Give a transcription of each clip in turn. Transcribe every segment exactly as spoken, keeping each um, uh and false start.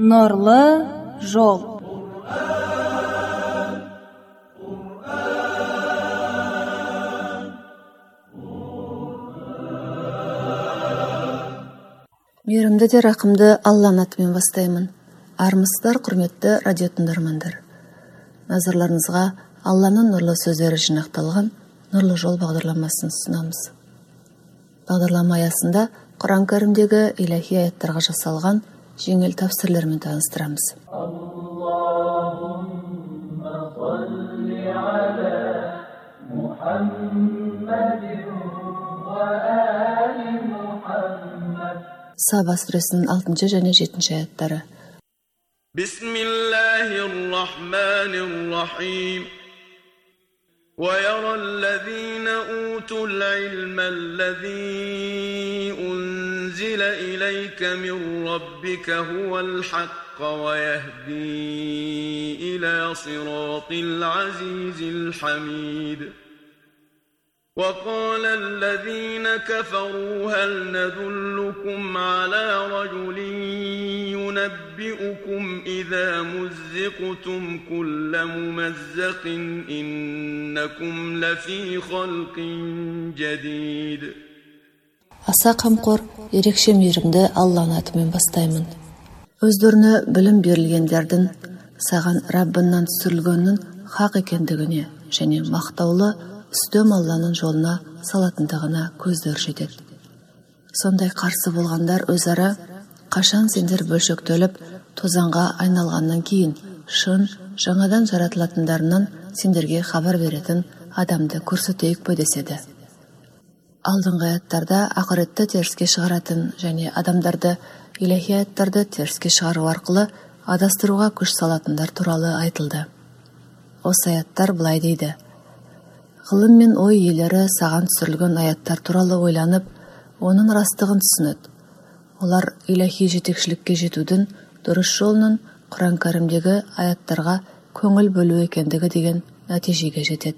Нұрлы жол. Мейірімді де рақымды Алланың атымен бастаймын. Армысыздар, құрметті радио тыңдармандар. Назарларыңызға Алланың нұрлы сөздері жинақталған Нұрлы жол бағдарламасын ұсынамыз. Бағдарлама аясында Құран кәрімдегі илахи аяттарға жасалған жеңіл тәфсірлермен таныстырамыз. Саба сүресінің алтыншы және жетінші аяттары. Бисмиллахир-рахманир-рахим. وَيَرَى الَّذِينَ أُوتُوا الْعِلْمَ الَّذِي أُنزِلَ إِلَيْكَ مِنْ رَبِّكَ هُوَ الْحَقَّ وَيَهْدِي إِلَى صِرَاطِ الْعَزِيزِ الْحَمِيدِ. وَقَالَ الَّذِينَ كَفَرُوا هَلْ نَدُلُّكُمْ عَلَى رَجُلٍ يُنَبِّئُكُمْ إِذَا مُزِّقْتُمْ كُلَّ مُمَزَّقٍ إِنَّكُمْ لَفِي خَلْقٍ جَدِيدٍ. Аса қамқор, ерекше мейірімді Алланың атымен бастаймын. Өздеріне білім берілгендердің саған Раббынан түсірілгеннің хақ екендігіне және мақтаулы үстем Алланың жолына салатындығына көздер жетеді. Сондай қарсы болғандар өзара қашан сендер бөлшектеліп тозаңға айналғаннан кейін шын жаңадан жаратылатындарынан сендерге хабар беретін адамды көрсетейік пе деседі. Алдыңғы аяттарда ақыретті теріске шығаратын және адамдарды илахи аяттарды теріске шығару арқылы адастыруға күш салатындар туралы айтылды. Осы аяттар былай дейді: ғылым мен ой иелері саған түсірілген аяттар туралы ойланып, оның растығын түсінеді. Олар илахи жетекшілікке жетудің дұрыс жолының Құран кәрімдегі аяттарға көңіл бөлу екендігі деген нәтижеге жетеді.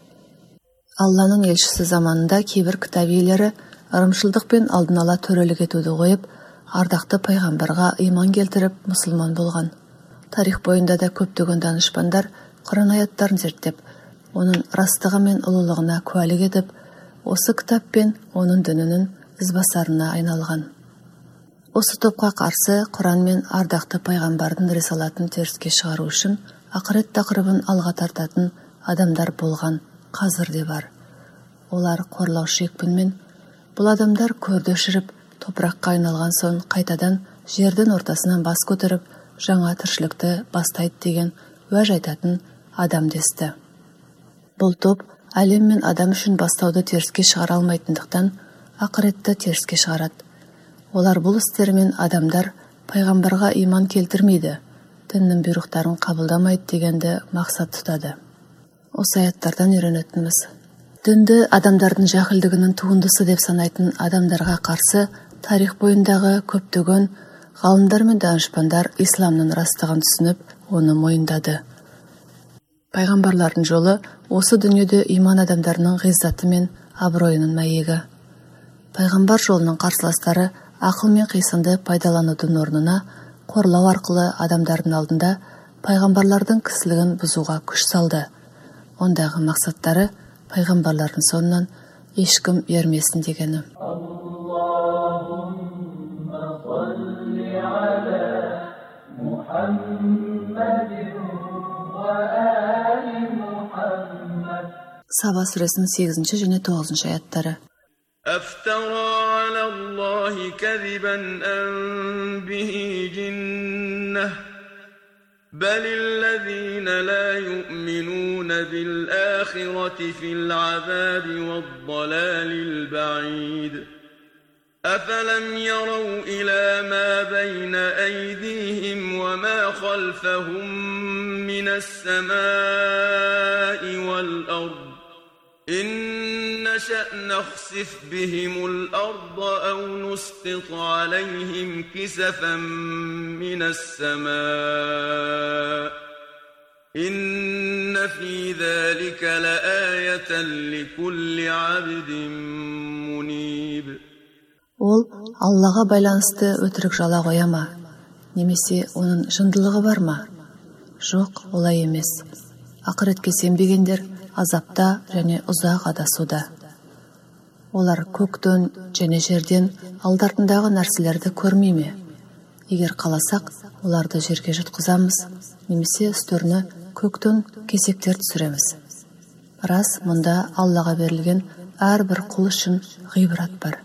Алланың елшісі заманында кейбір кітап иелері ырымшылдықпен алдын ала төрелік етуді қойып, ардақты пайғамбарға иман келтіріп, мұсылман болған. Тарих бойында да көптеген данышпандар Құран аяттарын зерттеп, оның растығы мен ұлылығына куәлік етіп, осы кітаппен оның дінінің ізбасарына айналған. Осы топқа қарсы Құран мен ардақты пайғамбардың рисалатын теріске шығару үшін ақырет тақырыбын алға тартатын адамдар болған, қазір де бар. Олар қорлаушы екпінмен, бұл адамдар көрді шіріп, топыраққа айналған соң қайтадан жердің ортасынан бас көтеріп, жаңа тіршілікті бастайды деген уәж айтатын адам десті. Бұл топ әлем мен адам үшін бастауды теріске шығара алмайтындықтан ақыретті теріске шығарады. Олар бұл істермен адамдар пайғамбарға иман келтірмейді, діннің бұйрықтарын қабылдамайды дегенді мақсат тұтады. Осы аяттардан үйренетініміз: дінді адамдардың жахилдігінің туындысы деп санайтын адамдарға қарсы тарих бойындағы көптеген ғалымдар мен данышпандар исламның растығын түсініп, оны мойындады. Пайғамбарлардың жолы осы дүниеде иман адамдарының ғиззаты мен абыройының мәйегі. Пайғамбар жолының қарсыластары ақыл мен қисынды пайдаланудың орнына қорлау арқылы адамдардың алдында пайғамбарлардың кісілігін бұзуға күш салды. Ондағы мақсаттары пайғамбарлардың соңынан ешкім ермесін дегені. Саба сүресінің сегізінші және тоғызыншы аяттары. أفترى على الله كذبا أم به جنة بل الذين لا يؤمنون بالآخرة في العذاب والضلال البعيد أفلم يروا إلى ما بين أيديهم وما خلفهم من السماء والأرض إن نشأ نخسف بهم الأرض أو نسقط عليهم كسفا من السماء إن في ذلك لآية لكل عبد منيب. Ол Аллаға байланысты өтірік жала қояма, немесе оның жындылығы бар ма? Жоқ, олай емес. Ақыретке сенбегендер азапта және ұзақ адасуда. Олар көктен және жерден алдартындағы нәрселерді көрмей ме? Егер қаласақ, оларды жерге жұтқызамыз, немесе үстеріне көктен кесектер түсіреміз. Рас, мұнда Аллаға берілген әрбір құл үшін ғибрат бар.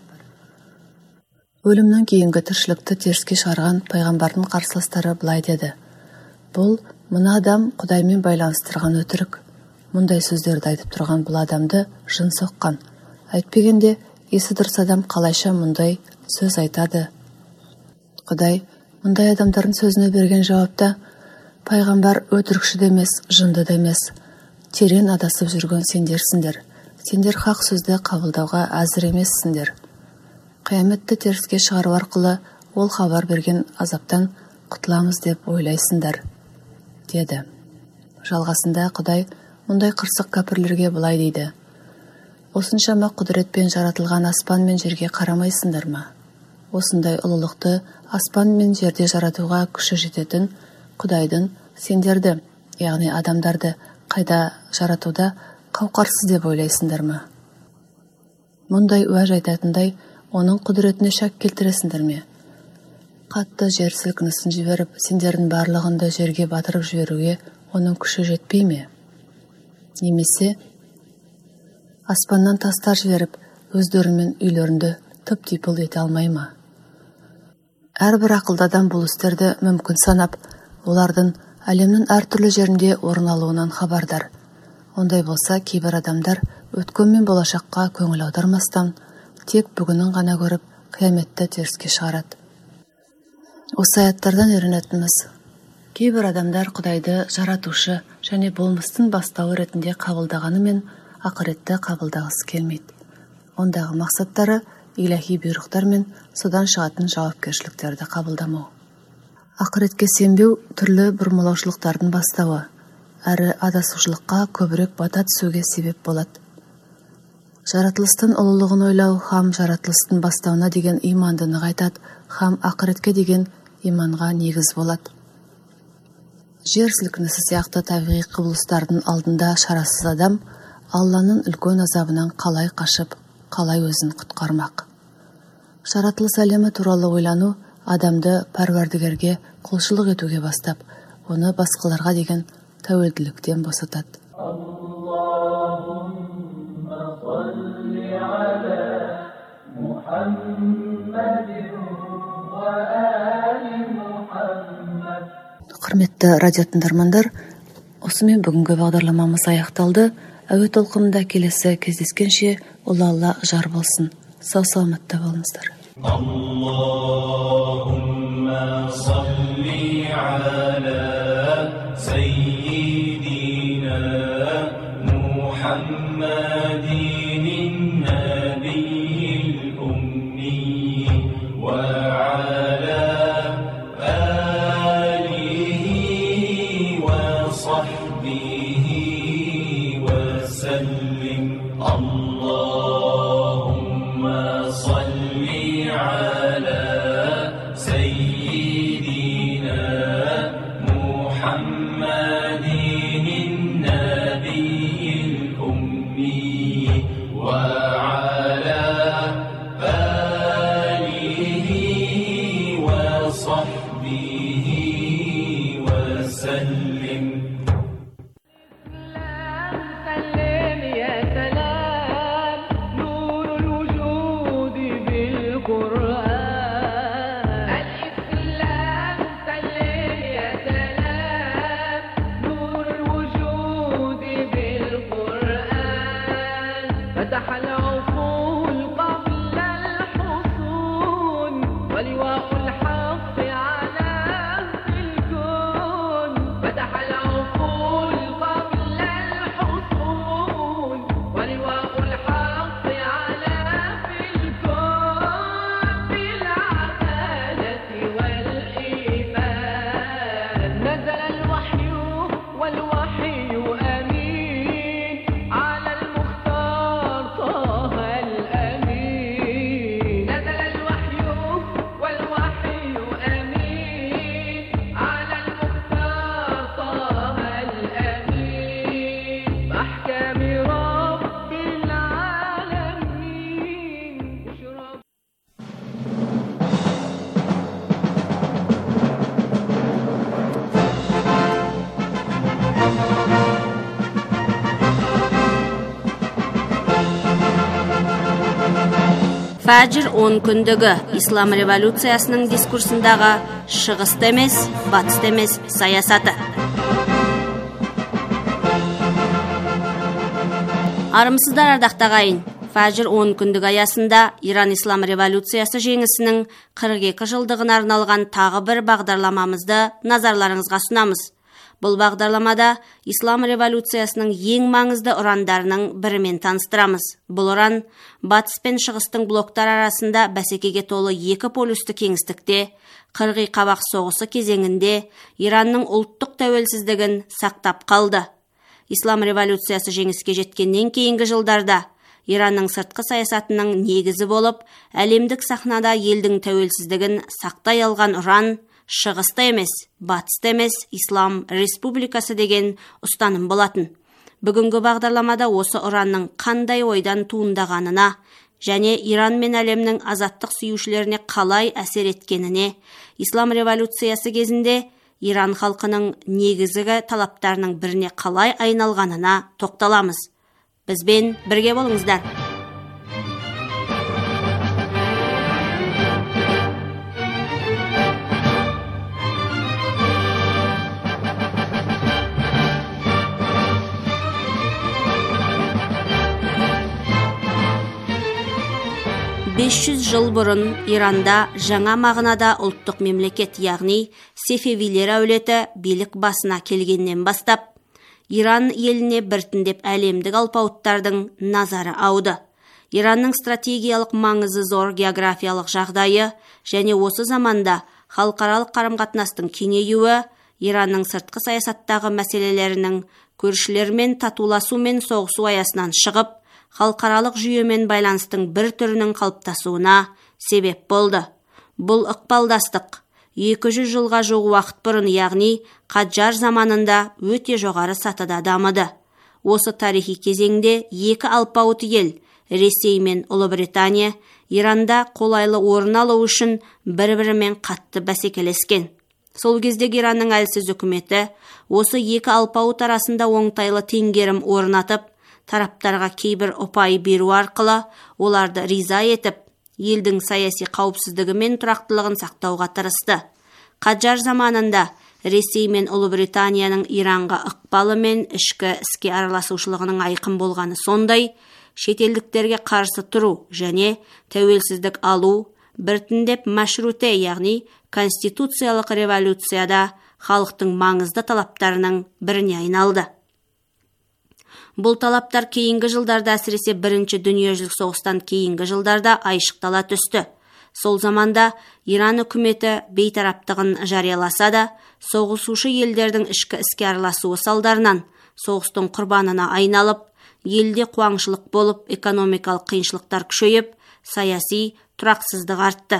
Өлімнен кейінгі тіршілікті теріске шығарған пайғамбардың қарсыластары былай деді: бұл мына адам Құдаймен байланыстырған өтірік. Мұндай сөздерді айтып тұрған бұл адамды жын соққан. Әйтпегенде, есі дұрыс адам қалайша мұндай сөз айтады? Құдай мұндай адамдардың сөзіне берген жауапта: пайғамбар өтірікші де емес, жынды да емес. Терең адасып жүрген сендерсіңдер. Сендер хақ сөзді қабылдауға әзір емессіңдер. Қияметті теріске шығару арқылы ол хабар берген азаптан құтыламыз деп ойлайсыңдар, деді. Жалғасында Құдай мұндай қырсық кәпірлерге былай дейді: осыншама құдіретпен жаратылған аспан мен жерге қарамайсыңдар ма? Осындай ұлылықты аспан мен жерде жаратуға күші жететін Құдайдың сендерді, яғни адамдарды қайда жаратуда қауқарсыз деп ойлайсыңдар ма? Мұндай уәж айтатындай оның құдіретіне шәк келтіресіңдер ме? Қатты жер сілкінісін жіберіп, сендердің барлығында жерге батырып жіберуге оның күші жетпей ме? Немесе аспаннан тастар жіберіп, өздерімен үйлерінде тып-типыл ете алмай ма? Әрбір ақылды адам бұл істерді мүмкін санап, олардың әлемнің әртүрлі жерінде орын алуынан хабардар. Ондай болса, кейбір адамдар өткен мен болашаққа көңіл аудармастан тек бүгінін ғана көріп, қияметті теріске шығарады. Осы аяттардан үйренетініміз: кейбір адамдар Құдайды жаратушы және болмыстың бастауы ретінде қабылдағанымен ақыретті қабылдағысы келмейді. Ондағы мақсаттары иләһи бұйрықтар мен содан шығатын жауапкершіліктерді қабылдамау. Ақыретке сенбеу түрлі бұрмалаушылықтардың бастауы, әрі адасушылыққа көбірек бата түсуге себеп болады. Жаратылыстың ұлылығын ойлау хам жаратылыстың бастауына деген иманды нығайтады, хам ақыретке деген иманға негіз болады. Жер сілкінісі сияқты табиғи құбылыстардың алдында шарасыз адам Алланың үлкен азабынан қалай қашып, қалай өзін құтқармақ? Жаратылыс әлемі туралы ойлану адамды Парвардігерге құлшылық етуге бастап, оны басқаларға деген тәуелділіктен босатады. Құрметті радио тыңдармандар, осымен бүгінгі бағдарламамыз аяқталды. Әуе толқынында келесі кездескенше Ұлы Алла жар болсын. Сау саламатта болыңыздар. Аллахумма салли аля саййидина Мухаммадин набийил умми ва аля алихи ва сахбихи ва саллим. Allahumma salli ala sayyidina Muhammadin nabiyil ummi wa ala alihi wa sahbihi wa sallim. والوحي أمين على المختار طه Фәжір он күндігі ислам революциясының дискурсындағы шығысты емес, батысты емес саясаты. Армысыздар ардақтағайын. Фәжір он күндік аясында Иран ислам революциясы жеңісінің қырық екі жылдығына арналған тағы бір бағдарламамызды назарларыңызға ұсынамыз. Бұл бағдарламада ислам революциясының ең маңызды ұрандарының бірімен таныстырамыз. Бұл ұран батыс пен шығыстың блоктар арасында бәсекеге толы екі полюсті кеңістікте қырғи қабақ соғысы кезеңінде Иранның ұлттық тәуелсіздігін сақтап қалды. Ислам революциясы жеңіске жеткеннен кейінгі жылдарда Иранның сыртқы саясатының негізі болып, әлемдік сахнада елдің тәуелсіздігін сақтай алған ұран шығысты емес, батысты емес, ислам республикасы деген ұстаным болатын. Бүгінгі бағдарламада осы ұранның қандай ойдан туындағанына және Иран мен әлемнің азаттық сүйушілеріне қалай әсер еткеніне, ислам революциясы кезінде Иран халқының негізгі талаптарының біріне қалай айналғанына тоқталамыз. Бізбен бірге болыңыздар. бес жүз жыл бұрын Иранда жаңа мағынада ұлттық мемлекет, яғни Сефевилер әулеті билік басына келгеннен бастап, Иран еліне біртіндеп әлемдік алпауыттардың назары ауды. Иранның стратегиялық маңызы зор географиялық жағдайы және осы заманда халықаралық қарым-қатынастың кеңеюі Иранның сыртқы саясаттағы мәселелерінің көршілермен татуласу мен соғысу аясынан шығып, халықаралық жүйемен байланыстың бір түрінің қалыптасуына себеп болды. Бұл ықпалдастық екі жүз жылға жуық уақыт бұрын, яғни Қаджар заманында өте жоғары сатыда дамыды. Осы тарихи кезеңде екі алпауыт ел, Ресей мен Ұлыбритания, Иранда қолайлы орын алу үшін бір-бірімен қатты бәсекелескен. Сол кездегі Иранның әлсіз үкіметі осы екі алпауыт арасында оңтайлы теңгерім орнатып, тараптарға кейбір ұпай беру арқылы оларды риза етіп, елдің саяси қауіпсіздігі мен тұрақтылығын сақтауға тырысты. Қаджар заманында Ресей мен Ұлыбританияның Иранға ықпалы мен ішкі іске араласушылығының айқын болғаны сондай, шетелдіктерге қарсы тұру және тәуелсіздік алу біртіндеп мәшруте, яғни конституциялық революцияда халықтың маңызды талаптарының біріне айналды. Бұл талаптар кейінгі жылдарда, әсіресе бірінші дүниежүзілік соғыстан кейінгі жылдарда айшықтала түсті. Сол заманда Иран үкіметі бейтараптығын жарияласа да, соғысушы елдердің ішкі іске араласуы салдарынан соғыстың құрбанына айналып, елде қуаңшылық болып, экономикалық қиыншылықтар күшейіп, саяси тұрақсыздық артты.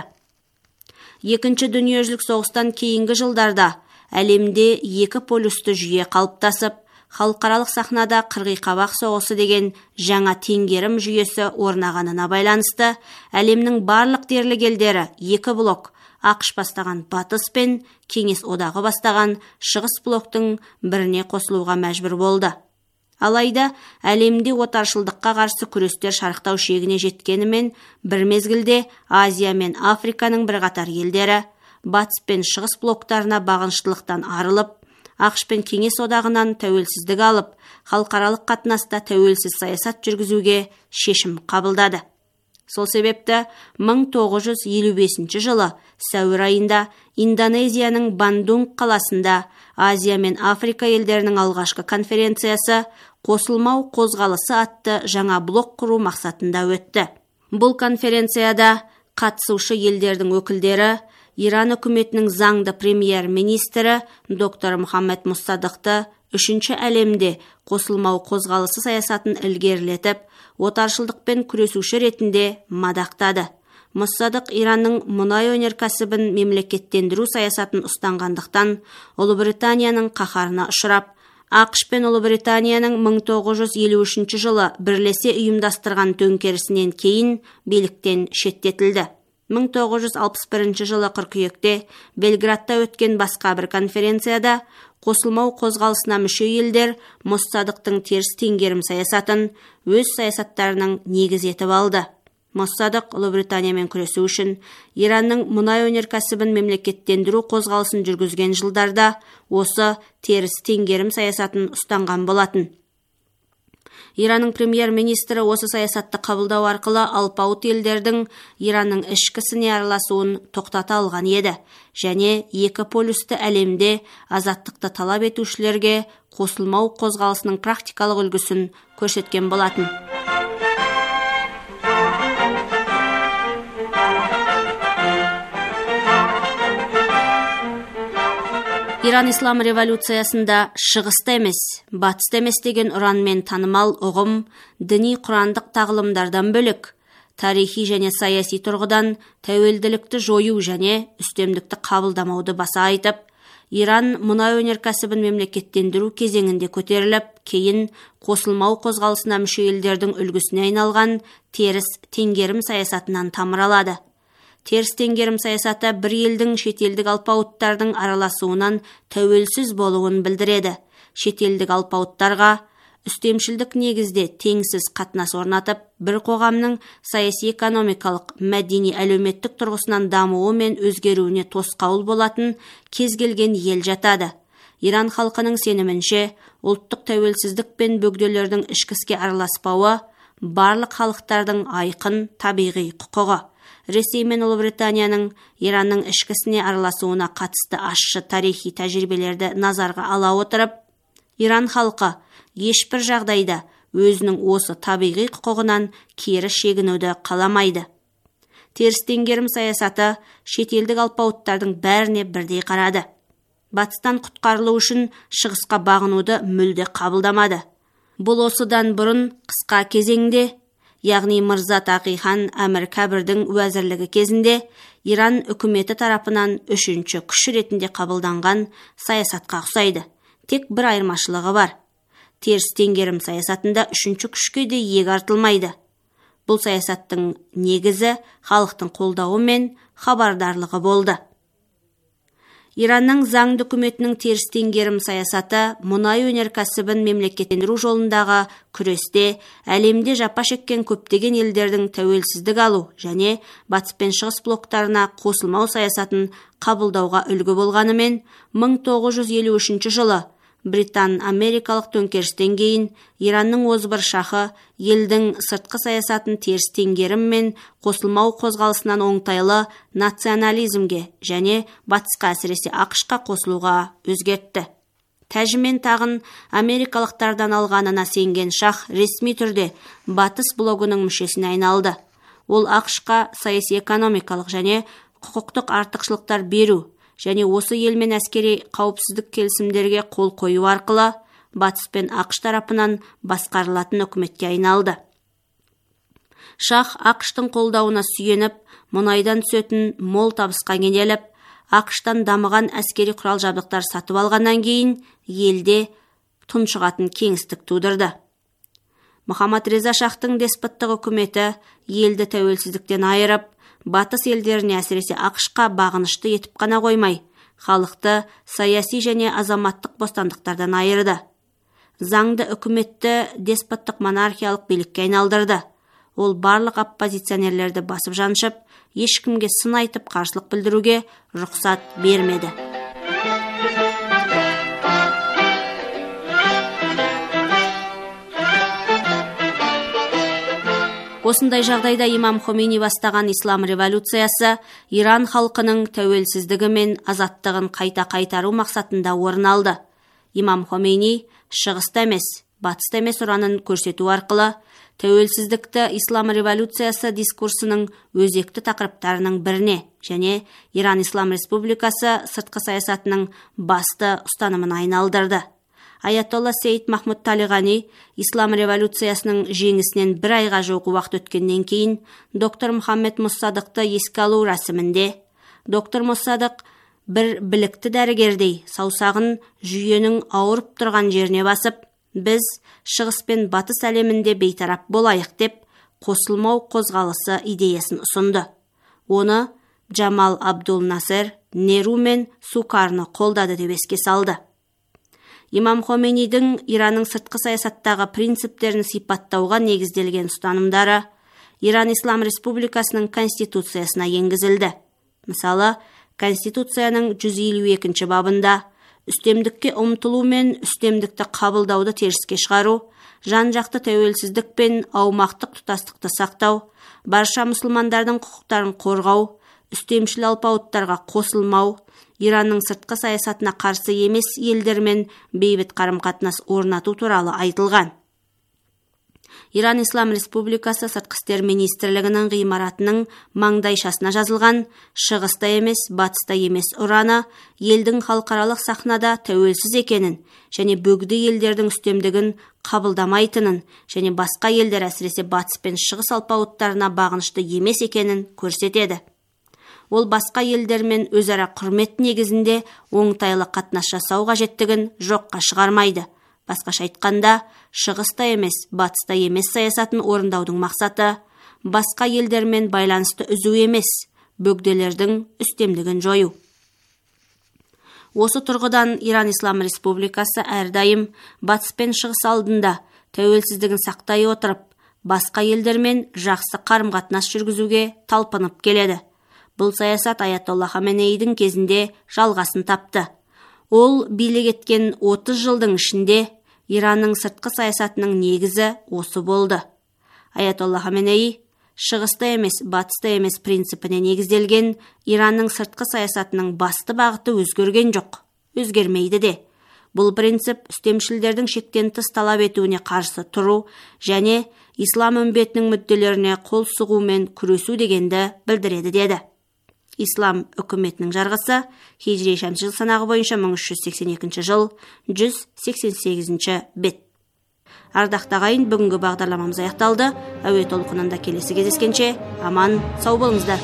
Екінші дүниежүзілік соғыстан кейінгі жылдарда әлемде екі полюсті жүйе қалыптасып, халықаралық сахнада қырғи қабақ соғысы деген жаңа теңгерім жүйесі орнағанына байланысты, әлемнің барлық дерлік елдері екі блок, ақш бастаған батыс пен Кеңес одағы бастаған шығыс блоктың біріне қосылуға мәжбүр болды. Алайда әлемде отаршылдыққа қарсы күрестер шарықтау шегіне жеткенімен, бір мезгілде Азия мен Африканың бірқатар елдері батыс пен шығыс блоктарына бағыныштылықтан арылып, ақш пен Кеңес одағынан тәуелсіздік алып, халықаралық қатынаста тәуелсіз саясат жүргізуге шешім қабылдады. Сол себепті мың тоғыз жүз елу бесінші жылы сәуір айында Индонезияның Бандунг қаласында Азия мен Африка елдерінің алғашқы конференциясы қосылмау қозғалысы атты жаңа блок құру мақсатында өтті. Бұл конференцияда қатысушы елдердің өкілдері Иран үкіметінің заңды премьер-министрі доктор Мұхаммед Мұссадықты үшінші әлемде қосылмау қозғалысы саясатын ілгерілетіп, отаршылдықпен күресуші ретінде мадақтады. Мұссадық Иранның мұнай өнеркәсібін мемлекеттендіру саясатын ұстанғандықтан, Ұлыбританияның қаһарына ұшырап, ақш пен Ұлыбританияның мың тоғыз жүз елу үшінші жылы бірлесе ұйымдастырған төңкерісінен кейін биліктен шеттетілді. мың тоғыз жүз алпыс бірінші жылы қыркүйекте Белградта өткен басқа бір конференцияда қосылмау қозғалысына мүше елдер Мұссадықтың теріс теңгерім саясатын өз саясаттарының негіз етіп алды. Моссадық Ұлыбританиямен күресу үшін Иранның мұнай өнеркәсібін мемлекеттендіру қозғалысын жүргізген жылдарда осы теріс теңгерім саясатын ұстанған болатын. Иранның премьер-министрі осы саясатты қабылдау арқылы алпауыт елдердің Иранның ішкі ісіне араласуын тоқтата алған еді, және екі полюсті әлемде азаттықты талап етушілерге қосылмау қозғалысының практикалық үлгісін көрсеткен болатын. Иран ислам революциясында шығыста емес, батыста емес деген ұранмен танымал ұғым діни құрандық тағылымдардан бөлек, тарихи және саяси тұрғыдан тәуелділікті жою және үстемдікті қабылдамауды баса айтып, Иран мұнай өнеркәсібін мемлекеттендіру кезеңінде көтеріліп, кейін қосылмау қозғалысына мүше елдердің үлгісіне айналған теріс теңгерім саясатынан тамыр алады. Теріс теңгерім саясаты бір елдің шетелдік алпауыттардың араласуынан тәуелсіз болуын білдіреді. Шетелдік алпауыттарға үстемшілдік негізде теңсіз қатынас орнатып, бір қоғамның саяси экономикалық, мәдени, әлеуметтік тұрғысынан дамуы мен өзгеруіне тосқауыл болатын кез келген ел жатады. Иран халқының сенімінше, ұлттық тәуелсіздік пен бөгделердің ішкі іске араласпауы барлық халықтардың айқын табиғи құқығы. Ресей мен Ұлыбританияның Иранның ішкі ісіне араласуына қатысты ащы тарихи тәжірибелерді назарға ала отырып, Иран халқы ешбір жағдайда өзінің осы табиғи құқығынан кері шегінуді қаламайды. Теріс теңгерім саясаты шетелдік алпауыттардың бәріне бірдей қарады. Батыстан құтқарылу үшін шығысқа бағынуды мүлде қабылдамады. Бұл осыдан бұрын қысқа кезеңде, яғни Мырза Тақи хан Әмір Кәбірдің уәзірлігі кезінде Иран үкіметі тарапынан үшінші күш ретінде қабылданған саясатқа ұқсайды. Тек бір айырмашылығы бар. Теріс теңгерім саясатында үшінші күшке де иек артылмайды. Бұл саясаттың негізі халықтың қолдауы мен хабардарлығы болды. Иранның заңды үкіметінің теріс теңгерім саясаты мұнай өнеркәсібін мемлекеттендіру жолындағы күресте әлемде жапа шеккен көптеген елдердің тәуелсіздік алу және батыс пен шығыс блоктарына қосылмау саясатын қабылдауға үлгі болғанымен, мың тоғыз жүз елу үшінші жылы Британ-Америкалық төңкерістен кейін Иранның озбыр шахы елдің сыртқы саясатын теріс теңгерім мен қосылмау қозғалысынан оңтайлы национализмге және батысқа әсіресе ақшқа қосылуға өзгертті. Тәжімен тағын америкалықтардан алғанына сенген шах ресми түрде батыс блогының мүшесіне айналды. Ол ақшқа саяси экономикалық және құқықтық артықшылықтар беру және осы елмен әскери қауіпсіздік келісімдерге қол қою арқылы батыс пен ақш тарапынан басқарылатын үкіметке айналды. Шах ақштың қолдауына сүйеніп, мұнайдан түсетін мол табысқа кенеліп, ақштан дамыған әскери құрал жабдықтар сатып алғаннан кейін елде тұншығатын кеңістік тудырды. Мұхаммад Реза Шахтың деспоттық үкіметі елді тәуелсіздіктен айырып, батыс елдеріне әсіресе ақшқа бағынышты етіп қана қоймай, халықты саяси және азаматтық бостандықтардан айырды. Заңды үкіметті деспоттық монархиялық билікке айналдырды. Ол барлық оппозиционерлерді басып жаншып, ешкімге сын айтып қарсылық білдіруге рұқсат бермеді. Осындай жағдайда имам Хомейни бастаған ислам революциясы Иран халқының тәуелсіздігі мен азаттығын қайта қайтару мақсатында орын алды. Имам Хомейни шығыста емес, батыста емес ұранын көрсету арқылы тәуелсіздікті ислам революциясы дискурсының өзекті тақырыптарының біріне және Иран Ислам Республикасы сыртқы саясатының басты ұстанымына айналдырды. Аятолла Сейд Махмуд Талиғани ислам революциясының жеңісінен бір айға жуық уақыт өткеннен кейін доктор Мұхаммед Мұссадықты еске алу рәсімінде доктор Мұссадық бір білікті дәрігердей саусағын жүйенің ауырып тұрған жеріне басып, біз шығыс пен батыс әлемінде бейтарап болайық деп қосылмау қозғалысы идеясын ұсынды. Оны Джамал Абдул Насер, Неру мен Сукарны қолдады деп еске салды. Имам Хомейнидің Иранның сыртқы саясаттағы принциптерін сипаттауға негізделген ұстанымдары Иран Ислам Республикасының конституциясына енгізілді. Мысалы, Конституцияның жүз елу екінші бабында үстемдікке ұмтылу мен үстемдікті қабылдауды теріске шығару, жан-жақты тәуелсіздік пен аумақтық тұтастықты сақтау, барша мұсылмандардың құқықтарын қорғау, үстемшіл алпауыттарға қосылмау, Иранның сыртқы саясатына қарсы емес елдермен бейбіт қарым-қатынас орнату туралы айтылған. Иран Ислам Республикасы Сыртқы істер министрлігінің ғимаратының маңдайшасына жазылған шығыста емес, батыста емес ұраны елдің халықаралық сахнада тәуелсіз екенін және бөгде елдердің үстемдігін қабылдамайтынын және басқа елдер әсіресе батыс пен шығыс алпауыттарына бағынышты емес екенін көрсетеді. Ол басқа елдермен өзара құрмет негізінде оңтайлы қатынас жасау қажеттігін жоққа шығармайды. Басқаша айтқанда, шығыста емес, батыста емес саясатын орындаудың мақсаты басқа елдермен байланысты үзу емес, бөгделердің үстемдігін жою. Осы тұрғыдан Иран Ислам Республикасы әрдайым батыс пен шығыс алдында тәуелсіздігін сақтай отырып, басқа елдермен жақсы қарым-қатынас жүргізуге талпынып келеді. Бұл саясат Аятолла Хаменейдің кезінде жалғасын тапты. Ол билік еткен отыз жылдың ішінде Иранның сыртқы саясатының негізі осы болды. Аятолла Хаменей шығыста емес, батыста емес принципіне негізделген Иранның сыртқы саясатының басты бағыты өзгерген жоқ, өзгермейді де. Бұл принцип үстемшілдердің шектен тыс талап етуіне қарсы тұру және ислам үмбетінің мүдделеріне қол сұғумен күресу дегенді білдіреді деді. Ислам үкіметінің жарғысы хижри шәмсі жыл санағы бойынша мың үш жүз сексен екінші жыл жүз сексен сегізінші бет. Ардақты ағайын, бүгінгі бағдарламамыз аяқталды. Әуе толқынында келесі кездескенше аман сау болыңыздар.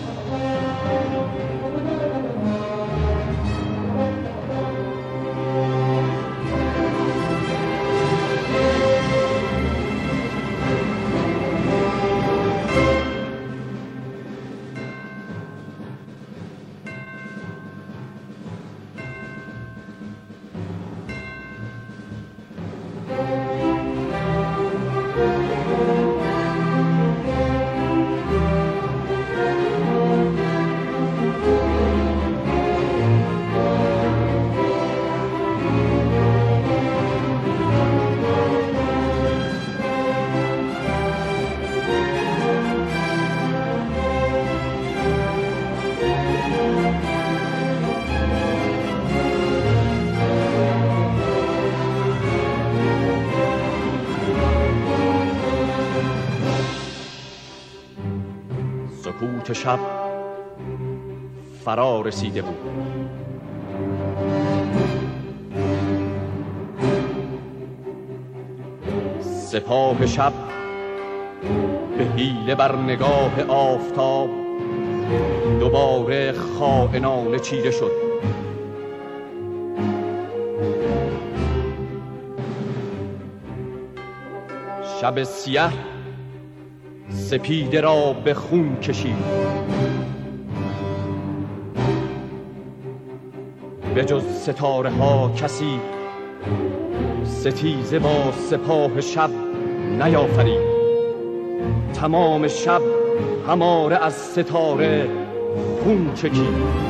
سکوت شب فرا رسیده بود. سپاه شب به حیله بر نگاه آفتاب دوباره خائنانه چیره شد. شب سیاه سپیده را به خون کشید. به جز ستاره ها کسی ستیزه با سپاه شب نیافرید. تمام شب هماره از ستاره خون چکید.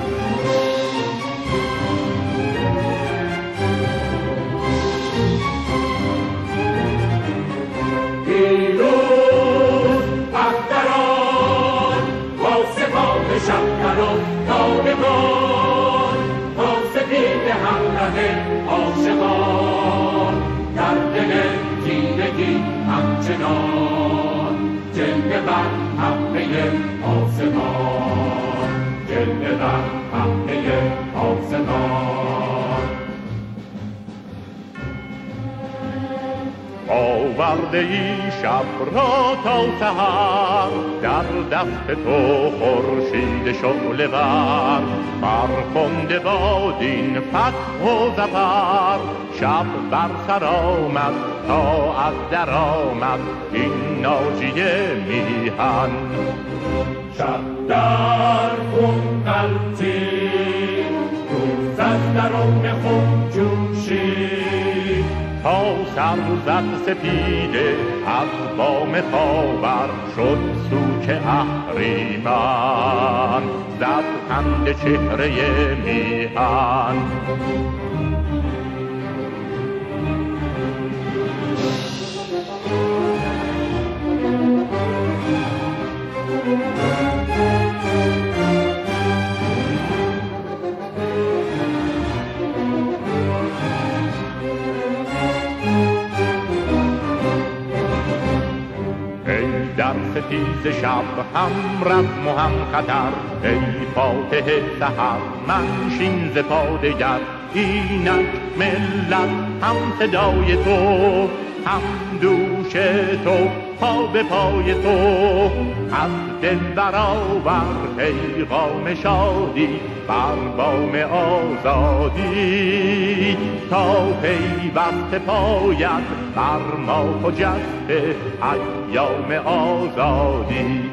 شبگران تابگان تا سپید همراه عاشقان در دل تیرگی همچنان جلوه بر همه آسمان، جلوه بر همه آسمان. آورده ای شب را تا سحر، در دست تو خورشید شعله ور. فرخنده باد این فتح و ظفر، شب بر سر آمد تا از در آمد این ناجیه میهن. شب در خون غلتید، روز از درون خون جوشید تا سر زد سپیده از بام خاور شد سوک اهریمن زد خنده چهره میهن در ستیز شب هم رزم و هم خطر ای فاتح سحر منشین ز پادگر اینک ملت هم صدای تو هم دوش تو پا به پای تو از دل برآور پیغام شادی بر بام آزادی تا پیوسته پاید بر ما خجسته ایام آزادی.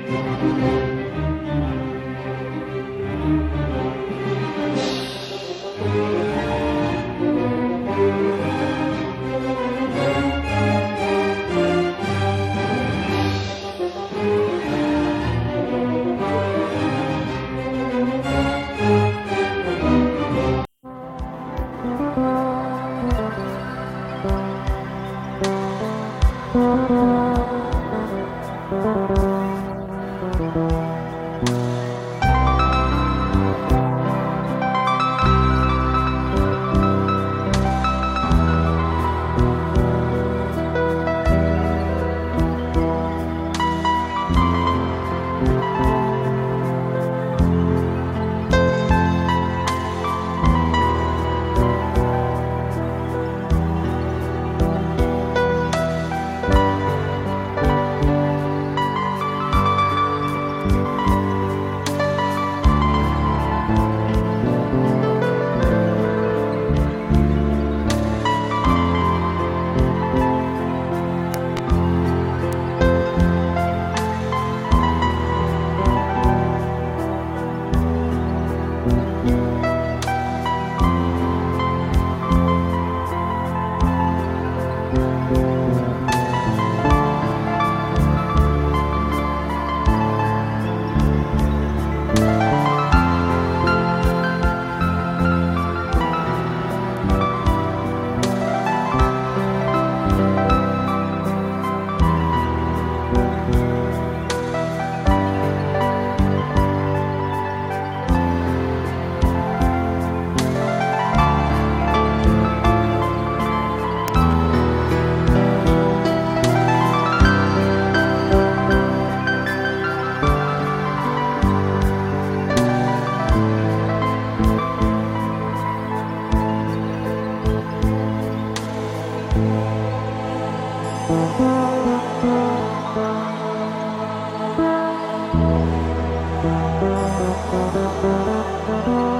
Thank you.